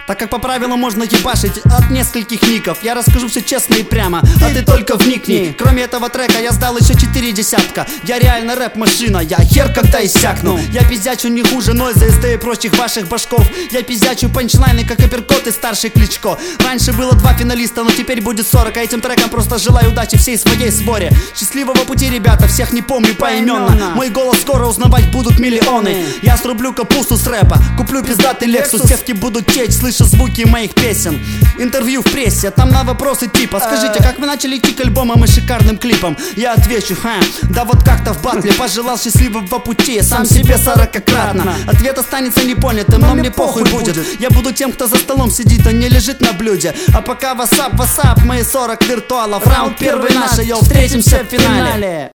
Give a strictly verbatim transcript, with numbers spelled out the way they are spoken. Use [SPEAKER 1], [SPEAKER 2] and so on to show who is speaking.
[SPEAKER 1] Так как по правилам можно ебашить от нескольких ников, я расскажу все честно и прямо, а ты только вникни. Кроме этого трека я сдал еще четыре десятка. Я реально рэп-машина, я хер когда иссякну. Я пиздячу не хуже Нойза, эс дэ и прочих ваших башков. Я пиздячу панчлайны, как апперкот и старший Кличко. Раньше было два финалиста, но теперь будет сорок. А этим треком просто желаю удачи всей своей своре. Счастливого пути, ребята, всех не помню поименно. Мой голос скоро узнавать будут миллионы. Я срублю капусту с рэпа, куплю пиздатый Лексус. Севки будут течь, слыша звуки моих песен. Интервью в прессе, там на вопросы типа: скажите, как вы начали идти к альбомам и шикарным клипам? Я отвечу: ха, да вот как-то в батле пожелал счастливого пути, сам себе сорокократно. Ответ останется непонятым, но мне похуй будет. Я буду тем, кто за столом сидит, а не лежит на блюде. А пока васап, васап, мои сорок виртуалов. Раунд первый наш, йоу, встретимся в финале.